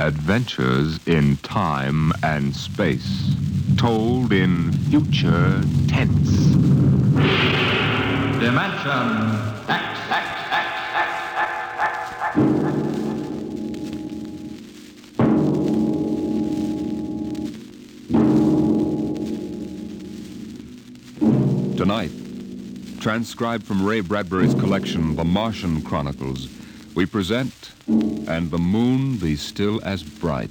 Adventures in time and space, told in future tense. Dimension X. Tonight, transcribed from Ray Bradbury's collection, The Martian Chronicles, we present And the Moon Be Still as Bright.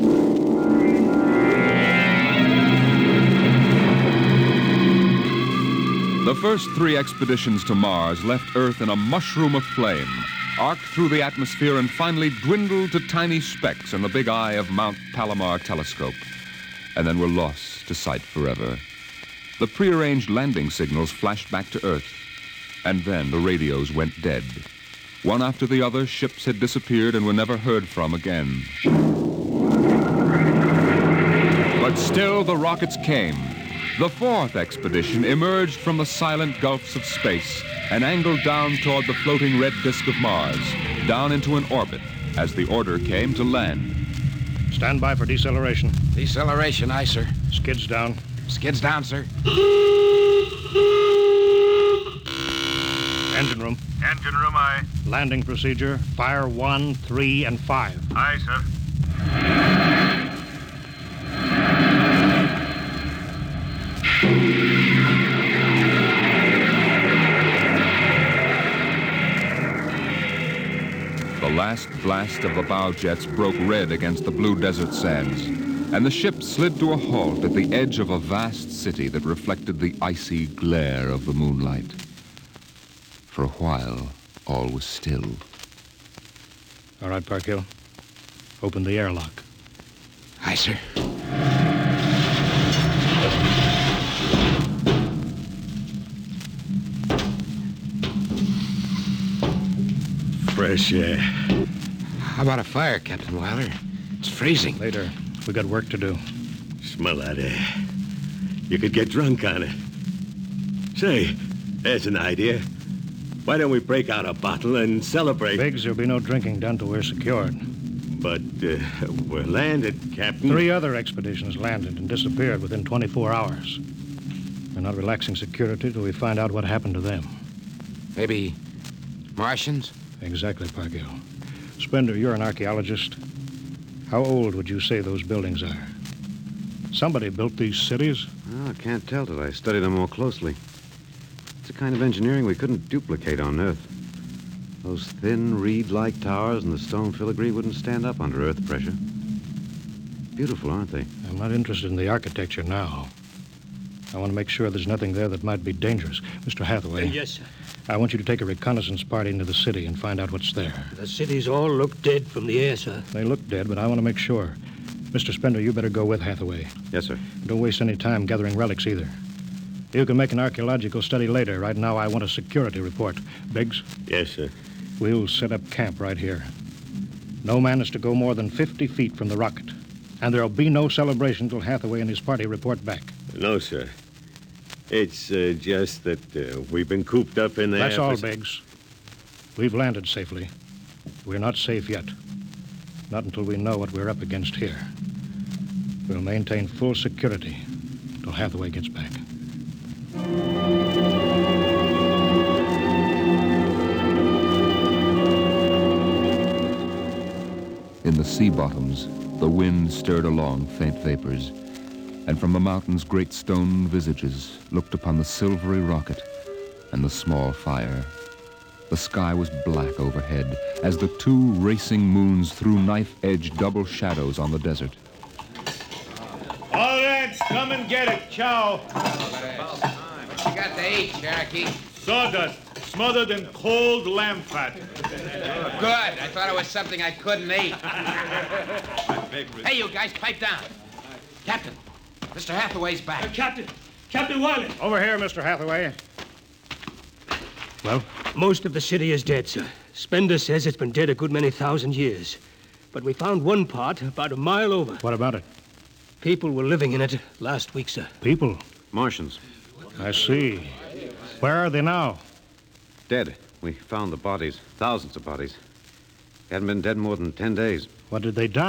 The first 3 expeditions to Mars left Earth in a mushroom of flame, arced through the atmosphere, and finally dwindled to tiny specks in the big eye of Mount Palomar telescope, and then were lost to sight forever. The prearranged landing signals flashed back to Earth, and then the radios went dead. One after the other, ships had disappeared and were never heard from again. But still the rockets came. The 4th expedition emerged from the silent gulfs of space and angled down toward the floating red disk of Mars, down into an orbit, as the order came to land. Stand by for deceleration. Deceleration, aye, sir. Skids down. Skids down, sir. Engine room. Engine room, aye. Landing procedure. Fire 1, 3, and 5. Aye, sir. The last blast of the bow jets broke red against the blue desert sands, and the ship slid to a halt at the edge of a vast city that reflected the icy glare of the moonlight. For a while, all was still. All right, Parkhill. Open the airlock. Aye, sir. Fresh air. How about a fire, Captain Wilder? It's freezing. Later. We got work to do. Smell that air. You could get drunk on it. Say, there's an idea. Why don't we break out a bottle and celebrate? Biggs, there'll be no drinking down till we're secured. But we're landed, Captain. 3 other expeditions landed and disappeared within 24 hours. We're not relaxing security till we find out what happened to them. Maybe Martians? Exactly, Parkhill. Spender, you're an archaeologist. How old would you say those buildings are? Somebody built these cities? Well, I can't tell till I study them more closely. It's a kind of engineering we couldn't duplicate on Earth. Those thin, reed-like towers and the stone filigree wouldn't stand up under Earth pressure. Beautiful, aren't they? I'm not interested in the architecture now. I want to make sure there's nothing there that might be dangerous. Mr. Hathaway. Yes, sir. I want you to take a reconnaissance party into the city and find out what's there. The cities all look dead from the air, sir. They look dead, but I want to make sure. Mr. Spender, you better go with Hathaway. Yes, sir. Don't waste any time gathering relics either. You can make an archaeological study later. Right now, I want a security report. Biggs? Yes, sir. We'll set up camp right here. No man is to go more than 50 feet from the rocket. And there'll be no celebration till Hathaway and his party report back. No, sir. It's just that we've been cooped up in there. That's all, Biggs. We've landed safely. We're not safe yet. Not until we know what we're up against here. We'll maintain full security till Hathaway gets back. In the sea bottoms, the wind stirred along faint vapors, and from the mountains great stone visages looked upon the silvery rocket and the small fire. The sky was black overhead as the 2 racing moons threw knife-edged double shadows on the desert. All right, come and get it. Ciao. What you got to eat, Cherokee? Sawdust, smothered in cold lamb fat. Good. I thought it was something I couldn't eat. Hey, you guys, pipe down. Captain, Mr. Hathaway's back. Captain Wilder. Over here, Mr. Hathaway. Well? Most of the city is dead, sir. Spender says it's been dead a good many thousand years. But we found one part about a mile over. What about it? People were living in it last week, sir. People? Martians. I see. Where are they now? Dead. We found the bodies. Thousands of bodies. Hadn't been dead more than 10 days. What did they die of?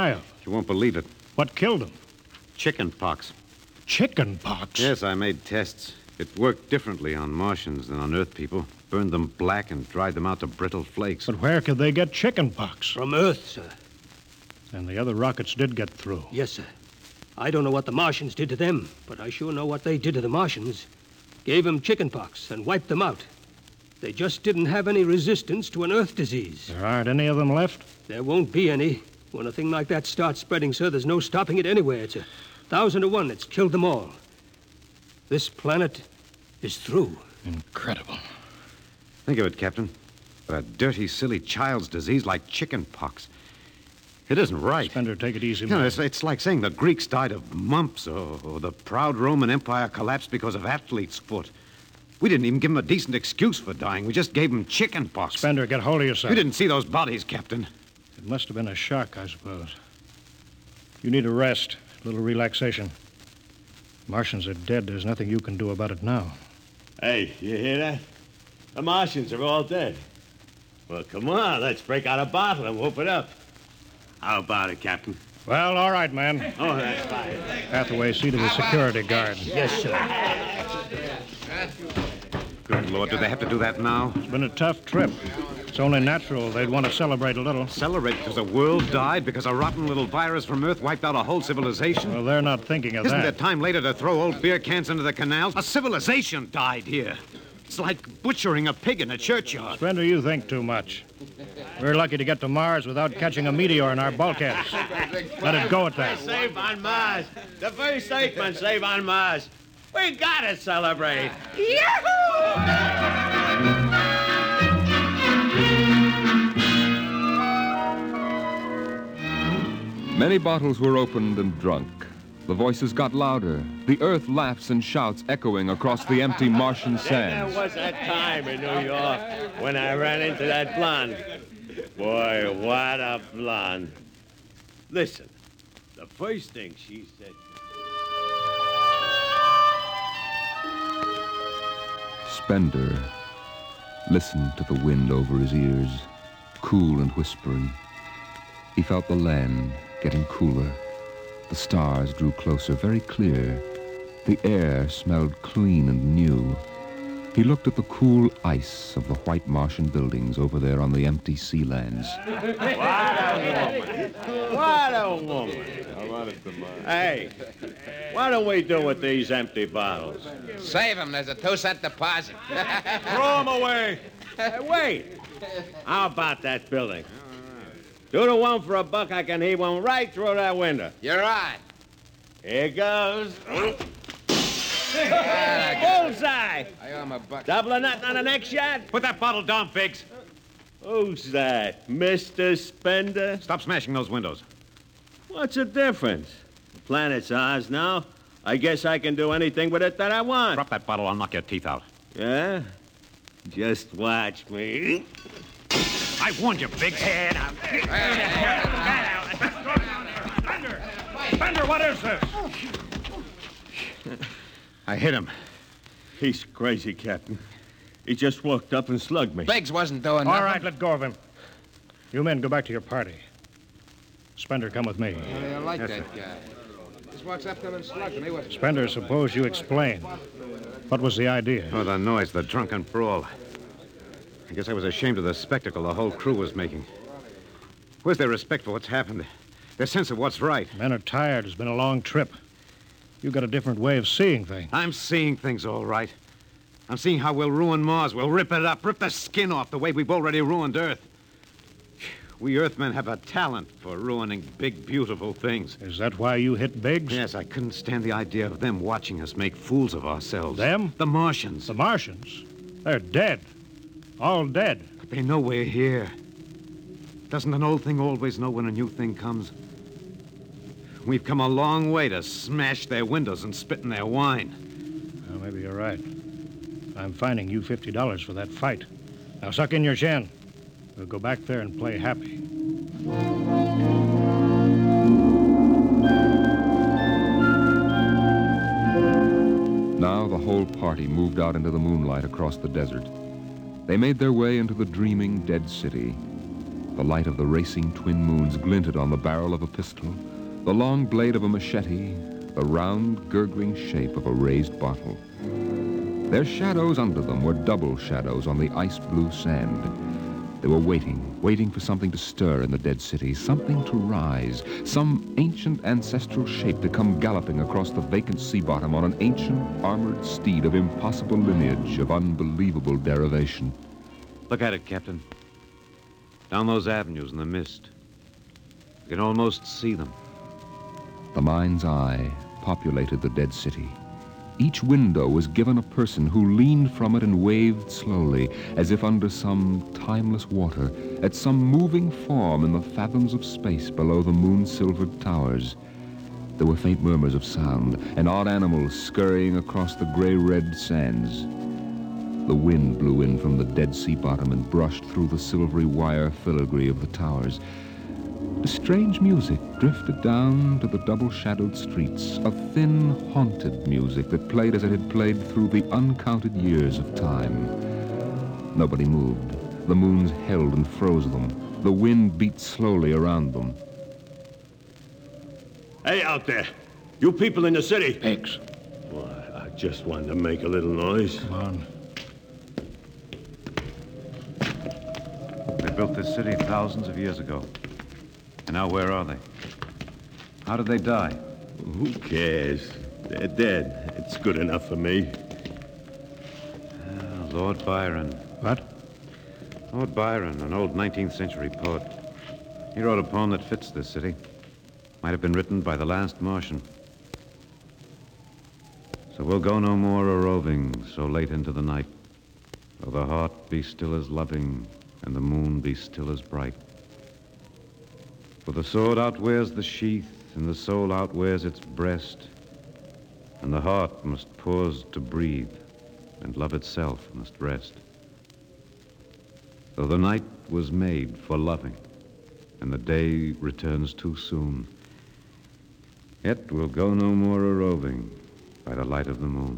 You won't believe it. What killed them? Chicken pox. Chicken pox? Yes, I made tests. It worked differently on Martians than on Earth people. Burned them black and dried them out to brittle flakes. But where could they get chicken pox? From Earth, sir. And the other rockets did get through. Yes, sir. I don't know what the Martians did to them, but I sure know what they did to the Martians. Gave them chickenpox and wiped them out. They just didn't have any resistance to an Earth disease. There aren't any of them left? There won't be any. When a thing like that starts spreading, sir, there's no stopping it anywhere. It's 1,000 to 1. It's killed them all. This planet is through. Incredible. Think of it, Captain. A dirty, silly child's disease like chicken pox. It isn't right. Spender, take it easy, You know, man. it's like saying the Greeks died of mumps or the proud Roman Empire collapsed because of athlete's foot. We didn't even give them a decent excuse for dying. We just gave them chicken pox. Spender, get hold of yourself. You didn't see those bodies, Captain. It must have been a shock, I suppose. You need a rest, a little relaxation. Martians are dead. There's nothing you can do about it now. Hey, you hear that? The Martians are all dead. Well, come on, let's break out a bottle and whoop it up. How about it, Captain? Well, all right, man. Oh, that's fine. Hathaway, see to the security guard. Yes, sir. Good Lord, do they have to do that now? It's been a tough trip. It's only natural they'd want to celebrate a little. Celebrate because the world died? Because a rotten little virus from Earth wiped out a whole civilization? Well, they're not thinking of Isn't there that. time later to throw old beer cans into the canals? A civilization died here. It's like butchering a pig in a churchyard. Spender, you think too much. We're lucky to get to Mars without catching a meteor in our bulkheads. Let it go at that. Save on Mars. The first statement, save on Mars. We gotta celebrate. Many bottles were opened and drunk. The voices got louder. The earth laughs and shouts echoing across the empty Martian There sands. was that time in New York when I ran into that blonde. Boy, what a blonde. Listen, the first thing she said... Spender listened to the wind over his ears, cool and whispering. He felt the land getting cooler. The stars drew closer, very clear. The air smelled clean and new. He looked at the cool ice of the white Martian buildings over there on the empty sea lands. What a woman. Hey, what do we do with these empty bottles? Save him. There's a 2-cent deposit. Throw them away. Hey, wait. How about that building? 2 to 1 for $1, I can heave one right through that window. You're on. Here goes. Bullseye! I owe him $1. Double or nothing on the next shot? Put that bottle down, Biggs. Who's that? Mr. Spender? Stop smashing those windows. What's the difference? The planet's ours now. I guess I can do anything with it that I want. Drop that bottle, I'll knock your teeth out. Yeah? Just watch me. I warned you, Biggs. Spender, what is this? I hit him. He's crazy, Captain. He just walked up and slugged me. Biggs wasn't doing nothing. All right, let go of him. You men go back to your party. Spender, come with me. I like that guy. Just walks up to him and slugs him. He wasn't... Spender, suppose you explain. What was the idea? Oh, the noise, the drunken brawl. I guess I was ashamed of the spectacle the whole crew was making. Where's their respect for what's happened? Their sense of what's right? Men are tired. It's been a long trip. You've got a different way of seeing things. I'm seeing things all right. I'm seeing how we'll ruin Mars. We'll rip it up, rip the skin off the way we've already ruined Earth. We Earthmen have a talent for ruining big, beautiful things. Is that why you hit Biggs? Yes, I couldn't stand the idea of them watching us make fools of ourselves. Them? The Martians. The Martians? They're dead. All dead. But they know we're here. Doesn't an old thing always know when a new thing comes? We've come a long way to smash their windows and spit in their wine. Well, maybe you're right. I'm fining you $50 for that fight. Now suck in your chin. We'll go back there and play happy. Now the whole party moved out into the moonlight across the desert. They made their way into the dreaming dead city. The light of the racing twin moons glinted on the barrel of a pistol, the long blade of a machete, the round, gurgling shape of a raised bottle. Their shadows under them were double shadows on the ice-blue sand. They were waiting for something to stir in the dead city, something to rise, some ancient ancestral shape to come galloping across the vacant sea bottom on an ancient armored steed of impossible lineage, of unbelievable derivation. Look at it, Captain. Down those avenues in the mist. You can almost see them. The mind's eye populated the dead city. Each window was given a person who leaned from it and waved slowly, as if under some timeless water, at some moving form in the fathoms of space below the moon-silvered towers. There were faint murmurs of sound, and odd animals scurrying across the gray-red sands. The wind blew in from the dead sea bottom and brushed through the silvery wire filigree of the towers. A strange music drifted down to the double-shadowed streets, a thin, haunted music that played as it had played through the uncounted years of time. Nobody moved. The moons held and froze them. The wind beat slowly around them. Hey, out there! You people in the city! Biggs. Why, I just wanted to make a little noise. Come on. They built this city thousands of years ago. And now where are they? How did they die? Who cares? They're dead. It's good enough for me. Lord Byron. What? Lord Byron, an old 19th century poet. He wrote a poem that fits this city. Might have been written by the last Martian. So we'll go no more a-roving so late into the night, though the heart be still as loving and the moon be still as bright. For the sword outwears the sheath, and the soul outwears its breast, and the heart must pause to breathe, and love itself must rest. Though the night was made for loving, and the day returns too soon, yet we'll go no more a-roving by the light of the moon.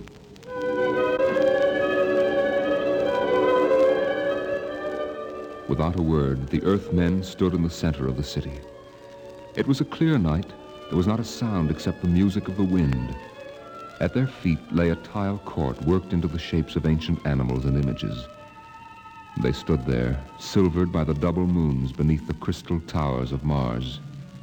Without a word, the Earthmen stood in the center of the city. It was a clear night. There was not a sound except the music of the wind. At their feet lay a tile court worked into the shapes of ancient animals and images. They stood there, silvered by the double moons beneath the crystal towers of Mars.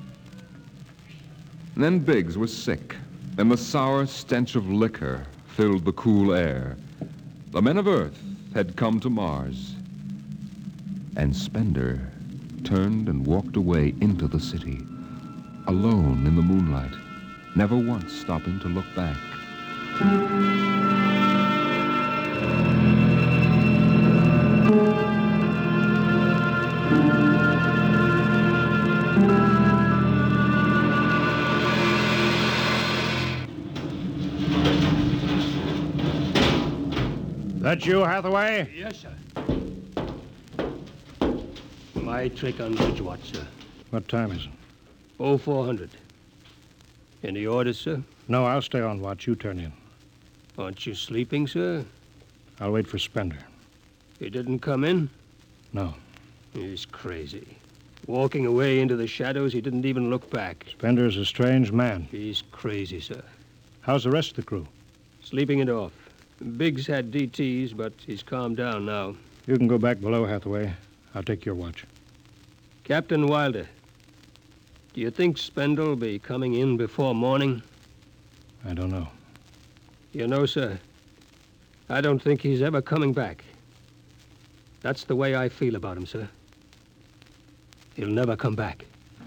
And then Biggs was sick, and the sour stench of liquor filled the cool air. The men of Earth had come to Mars. And Spender turned and walked away into the city, alone in the moonlight, never once stopping to look back. That you, Hathaway? Yes, sir. My trick on Bridgewatch, sir. What time is it? 0400. Any orders, sir? No, I'll stay on watch. You turn in. Aren't you sleeping, sir? I'll wait for Spender. He didn't come in? No. He's crazy. Walking away into the shadows, he didn't even look back. Spender's a strange man. He's crazy, sir. How's the rest of the crew? Sleeping it off. Biggs had DTs, but he's calmed down now. You can go back below, Hathaway. I'll take your watch. Captain Wilder, do you think Spender will be coming in before morning? I don't know. You know, sir, I don't think he's ever coming back. That's the way I feel about him, sir. He'll never come back.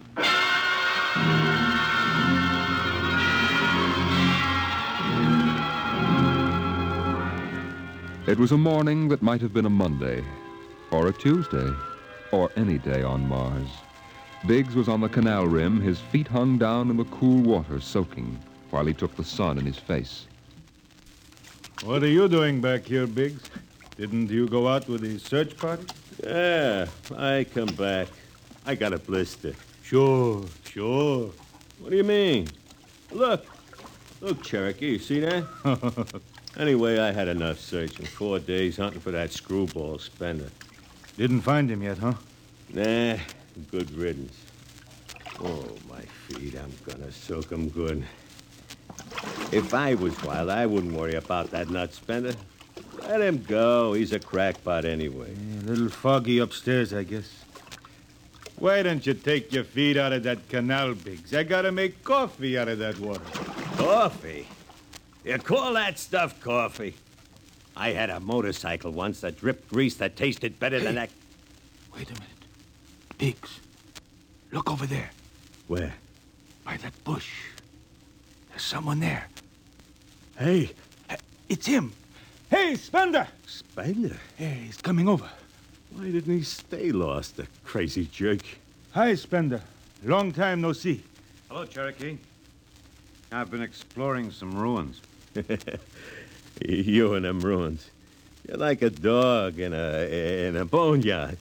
It was a morning that might have been a Monday, or a Tuesday, or any day on Mars. Biggs was on the canal rim, his feet hung down in the cool water, soaking, while he took the sun in his face. What are you doing back here, Biggs? Didn't you go out with the search party? Yeah, I come back. I got a blister. Sure. What do you mean? Look, Cherokee, you see that? Anyway, I had enough searching. 4 days hunting for that screwball Spender. Didn't find him yet, huh? Nah, good riddance. Oh, my feet, I'm gonna soak 'em good. If I was Wilder, I wouldn't worry about that nut spender. Let him go. He's a crackpot anyway. A little foggy upstairs, I guess. Why don't you take your feet out of that canal, Biggs? I gotta make coffee out of that water. Coffee? You call that stuff coffee? I had a motorcycle once that dripped grease that tasted better than that. Wait a minute. Biggs, look over there. Where? By that bush. There's someone there. Hey. It's him. Hey, Spender! Spender? Yeah, he's coming over. Why didn't he stay lost, the crazy jerk? Hi, Spender. Long time no see. Hello, Cherokee. I've been exploring some ruins. You and them ruins. You're like a dog in a boneyard.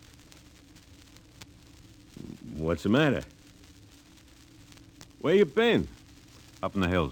What's the matter? Where you been? Up in the hills.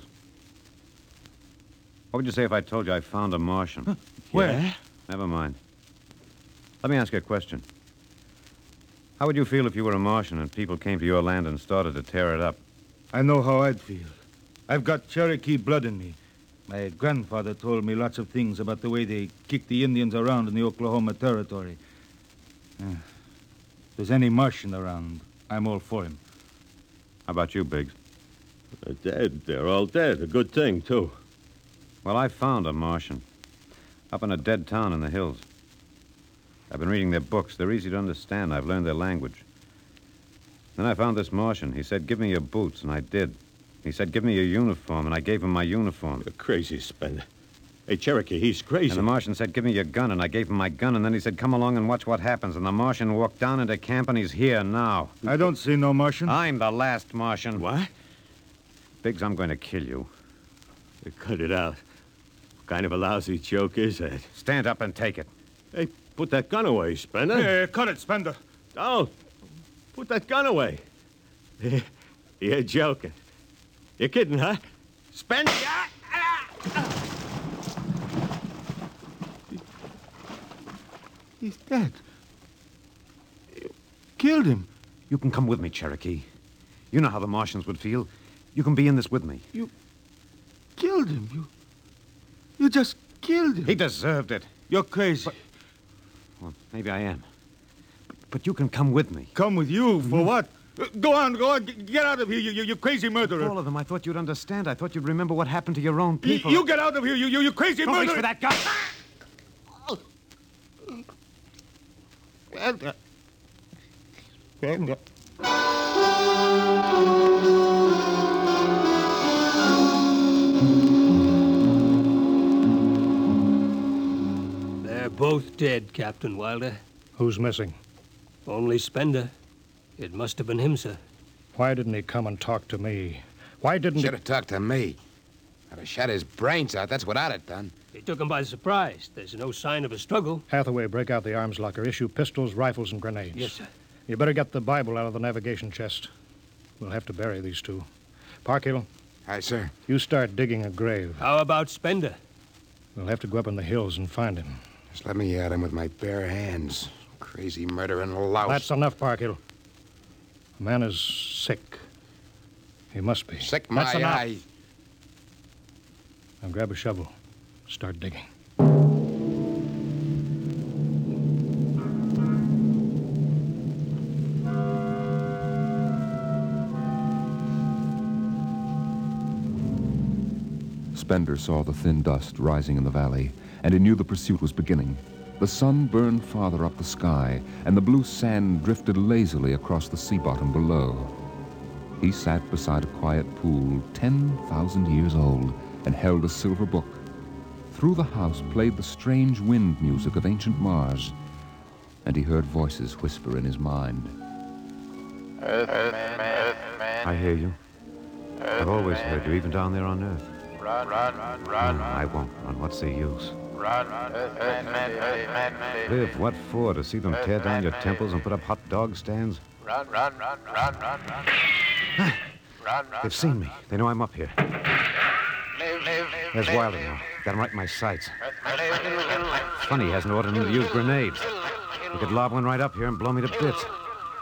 What would you say if I told you I found a Martian? Where? Yeah? Never mind. Let me ask you a question. How would you feel if you were a Martian and people came to your land and started to tear it up? I know how I'd feel. I've got Cherokee blood in me. My grandfather told me lots of things about the way they kicked the Indians around in the Oklahoma Territory. If there's any Martian around, I'm all for him. How about you, Biggs? They're dead. They're all dead. A good thing, too. Well, I found a Martian. Up in a dead town in the hills. I've been reading their books. They're easy to understand. I've learned their language. Then I found this Martian. He said, give me your boots, and I did. He said, give me your uniform, and I gave him my uniform. You're crazy, Spender. Hey, Cherokee, he's crazy. And the Martian said, give me your gun, and I gave him my gun, and then he said, come along and watch what happens. And the Martian walked down into camp, and he's here now. I don't see no Martian. I'm the last Martian. What? Biggs, I'm going to kill you. Cut it out. What kind of a lousy joke is that? Stand up and take it. Hey, put that gun away, Spender. Hey, cut it, Spender. Don't. Put that gun away. You're joking. You're kidding, huh? Spender! He's dead. You killed him. You can come with me, Cherokee. You know how the Martians would feel. You can be in this with me. You killed him. You just killed him. He deserved it. You're crazy. Well, maybe I am. But you can come with me. Come with you? For what? Go on. Get out of here, you crazy murderer. All of them. I thought you'd understand. I thought you'd remember what happened to your own people. You get out of here, you crazy Don't murderer. reach for that gun. They're both dead, Captain Wilder. Who's missing? Only Spender. It must have been him, sir. Why didn't he come and talk to me? Why didn't Should have talked to me. I'd have shot his brains out. That's what I'd have done. They took him by surprise. There's no sign of a struggle. Hathaway, break out the arms locker. Issue pistols, rifles, and grenades. Yes, sir. You better get the Bible out of the navigation chest. We'll have to bury these two. Parkhill, Aye, sir. you start digging a grave. How about Spender? We'll have to go up in the hills and find him. Just let me at him with my bare hands. Crazy murdering louse. That's enough, Parkhill. The man is sick. He must be. Sick my That's enough. eye. Now grab a shovel. Start digging. Spender saw the thin dust rising in the valley, and he knew the pursuit was beginning. The sun burned farther up the sky, and the blue sand drifted lazily across the sea bottom below. He sat beside a quiet pool 10,000 years old and held a silver book. Through the house played the strange wind music of ancient Mars, and he heard voices whisper in his mind. Earthman. I hear you. I've always heard you, even down there on Earth. Run. No, I won't run. What's the use? Run. Earthman. Live, what for? To see them tear down your temples and put up hot dog stands? Run. They've seen me. They know I'm up here. Live. There's Wilder now. Got him right in my sights. It's funny he hasn't ordered him to use grenades. He could lob one right up here and blow me to bits.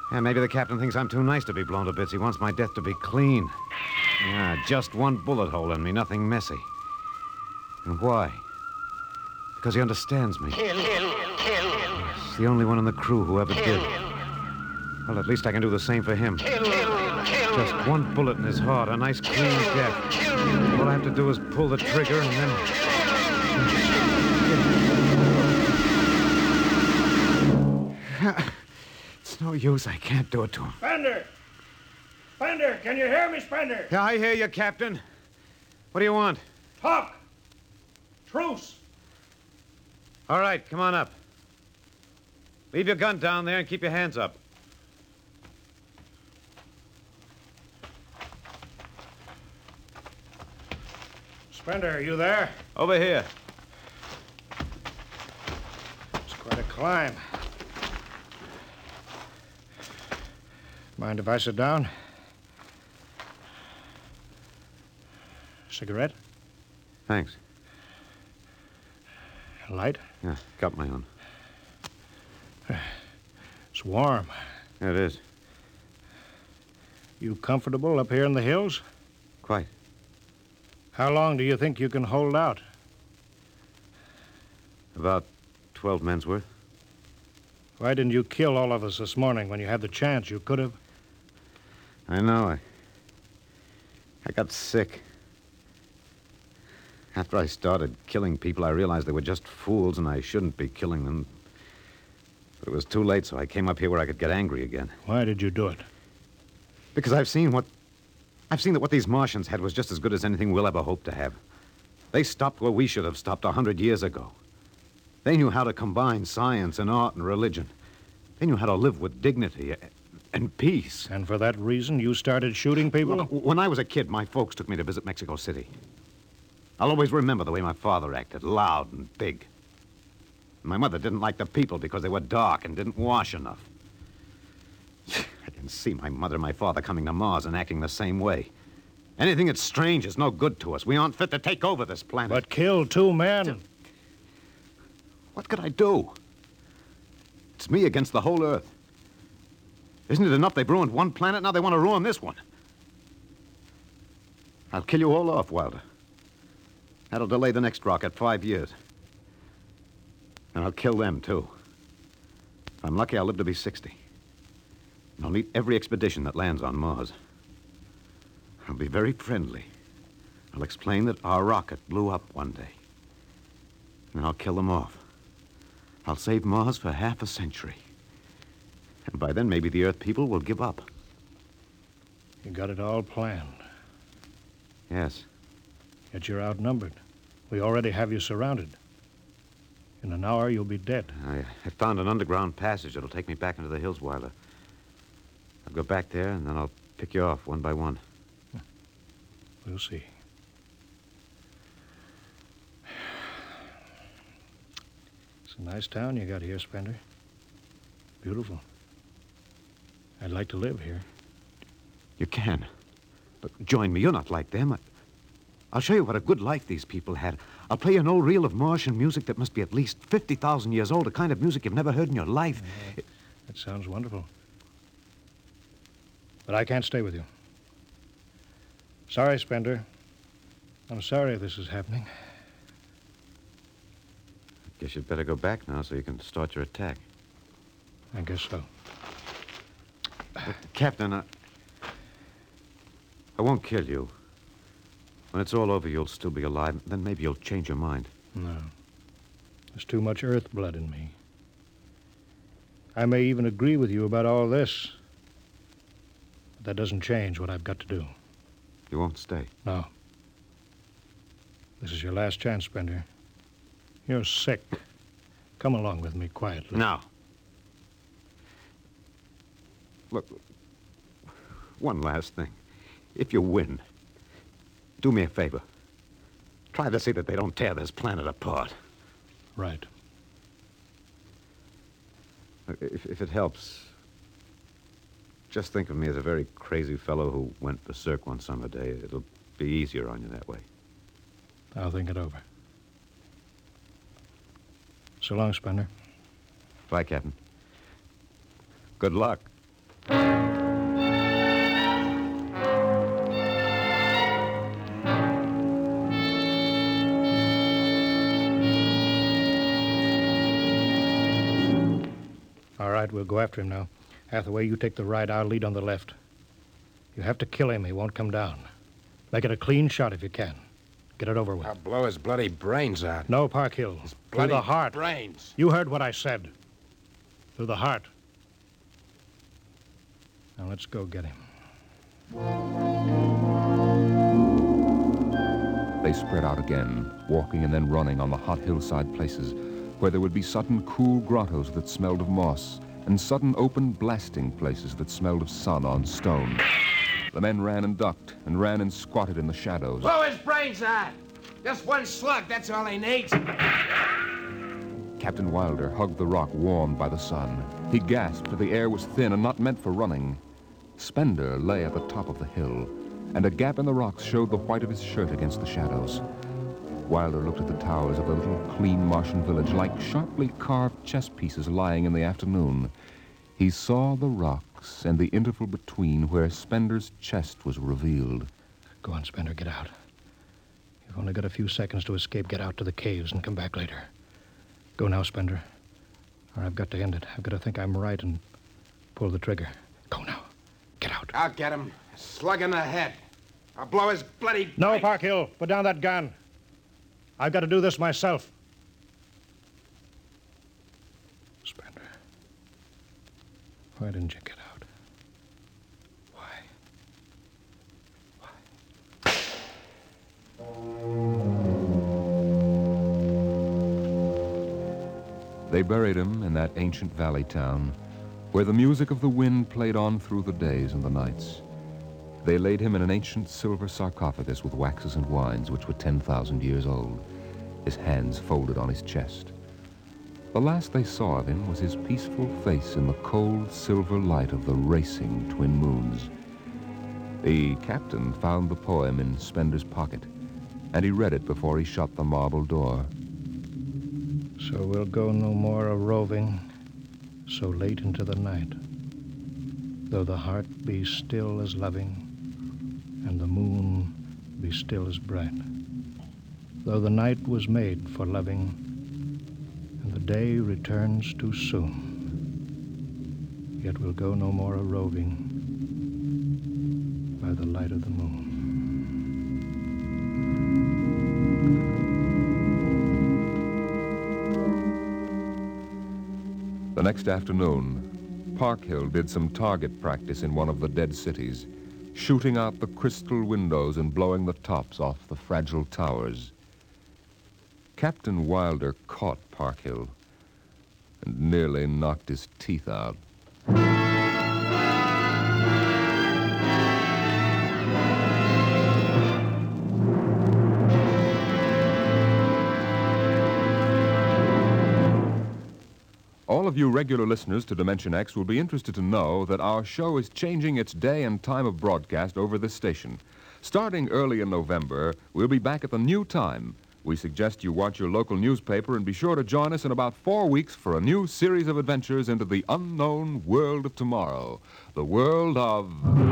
Yeah, maybe the captain thinks I'm too nice to be blown to bits. He wants my death to be clean. Yeah, just one bullet hole in me, nothing messy. And why? Because he understands me. Kill. He's the only one in the crew who ever did. Well, at least I can do the same for him. Just one bullet in his heart, a nice clean death. All I have to do is pull the trigger and then... It's no use. I can't do it to him. Spender! Spender, can you hear me, Spender? Yeah, I hear you, Captain. What do you want? Talk! Truce! All right, come on up. Leave your gun down there and keep your hands up. Spender, are you there? Over here. It's quite a climb. Mind if I sit down? Cigarette? Thanks. Light? Yeah, got my own. It's warm. Yeah, it is. You comfortable up here in the hills? Quite. How long do you think you can hold out? About 12 men's worth. Why didn't you kill all of us this morning when you had the chance? You could have. I know. I got sick. After I started killing people, I realized they were just fools and I shouldn't be killing them. But it was too late, so I came up here where I could get angry again. Why did you do it? Because I've seen that what these Martians had was just as good as anything we'll ever hope to have. They stopped where we should have stopped 100 years ago. They knew how to combine science and art and religion. They knew how to live with dignity and peace. And for that reason, you started shooting people? Look, when I was a kid, my folks took me to visit Mexico City. I'll always remember the way my father acted, loud and big. My mother didn't like the people because they were dark and didn't wash enough. I can see my mother and my father coming to Mars and acting the same way. Anything that's strange is no good to us. We aren't fit to take over this planet. But kill 2 men? What could I do? It's me against the whole Earth. Isn't it enough they've ruined one planet? Now they want to ruin this one. I'll kill you all off, Wilder. That'll delay the next rocket 5 years. And I'll kill them, too. If I'm lucky, I'll live to be 60. And I'll meet every expedition that lands on Mars. I'll be very friendly. I'll explain that our rocket blew up one day. And I'll kill them off. I'll save Mars for half a century. And by then, maybe the Earth people will give up. You got it all planned. Yes. Yet you're outnumbered. We already have you surrounded. In an hour, you'll be dead. I found an underground passage that'll take me back into the hills, Wilder. I'll go back there, and then I'll pick you off one by one. We'll see. It's a nice town you got here, Spender. Beautiful. I'd like to live here. You can. But join me. You're not like them. I'll show you what a good life these people had. I'll play you an old reel of Martian music that must be at least 50,000 years old, a kind of music you've never heard in your life. That sounds wonderful. But I can't stay with you. Sorry, Spender. I'm sorry this is happening. Guess you'd better go back now so you can start your attack. I guess so. But, Captain, I won't kill you. When it's all over, you'll still be alive. Then maybe you'll change your mind. No. There's too much Earth blood in me. I may even agree with you about all this. But that doesn't change what I've got to do. You won't stay? No. This is your last chance, Spender. You're sick. Come along with me quietly. No. Look, one last thing. If you win, do me a favor. Try to see that they don't tear this planet apart. Right. If it helps, just think of me as a very crazy fellow who went berserk one summer day. It'll be easier on you that way. I'll think it over. So long, Spender. Bye, Captain. Good luck. All right, we'll go after him now. Hathaway, you take the right. I'll lead on the left. You have to kill him. He won't come down. Make it a clean shot if you can. Get it over with. I'll blow his bloody brains out. No, Park Hill. Through Bloody the heart. brains. You heard what I said. Through the heart. Now let's go get him. They spread out again, walking and then running on the hot hillside places where there would be sudden cool grottos that smelled of moss and sudden open blasting places that smelled of sun on stone. The men ran and ducked and ran and squatted in the shadows. Blow his brains out. Just one slug, that's all he needs. Captain Wilder hugged the rock warmed by the sun. He gasped, for the air was thin and not meant for running. Spender lay at the top of the hill, and a gap in the rocks showed the white of his shirt against the shadows. Wilder looked at the towers of the little clean Martian village like sharply carved chess pieces lying in the afternoon. He saw the rocks and the interval between where Spender's chest was revealed. Go on, Spender, get out. You've only got a few seconds to escape. Get out to the caves and come back later. Go now, Spender. Or I've got to end it. I've got to think I'm right and pull the trigger. Go now. Get out. I'll get him. A slug in the head. I'll blow his bloody... No, Park Hill. Put down that gun. I've got to do this myself. Spender. Why didn't you get out? Why? They buried him in that ancient valley town where the music of the wind played on through the days and the nights. They laid him in an ancient silver sarcophagus with waxes and wines which were 10,000 years old, his hands folded on his chest. The last they saw of him was his peaceful face in the cold silver light of the racing twin moons. The captain found the poem in Spender's pocket, and he read it before he shut the marble door. So we'll go no more a-roving so late into the night, though the heart be still as loving and the moon be still as bright, though the night was made for loving and the day returns too soon, yet we'll go no more a-roving by the light of the moon. The next afternoon, Parkhill did some target practice in one of the dead cities, shooting out the crystal windows and blowing the tops off the fragile towers. Captain Wilder caught Parkhill and nearly knocked his teeth out. All of you regular listeners to Dimension X will be interested to know that our show is changing its day and time of broadcast over this station. Starting early in November, we'll be back at the new time. We suggest you watch your local newspaper and be sure to join us in about 4 weeks for a new series of adventures into the unknown world of tomorrow. The world of...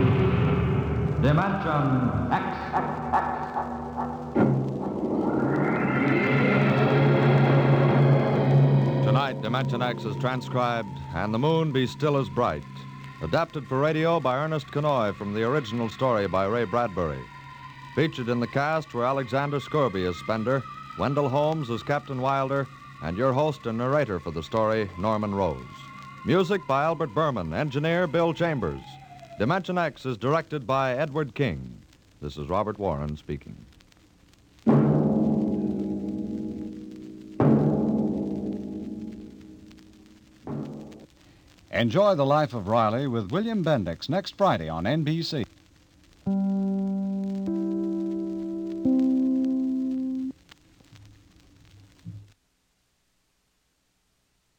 Dimension X. Tonight, Dimension X is transcribed, And the Moon Be Still as Bright. Adapted for radio by Ernest Kenoy from the original story by Ray Bradbury. Featured in the cast were Alexander Scorby as Spender, Wendell Holmes as Captain Wilder, and your host and narrator for the story, Norman Rose. Music by Albert Berman, engineer Bill Chambers. Dimension X is directed by Edward King. This is Robert Warren speaking. Enjoy the Life of Riley with William Bendix next Friday on NBC.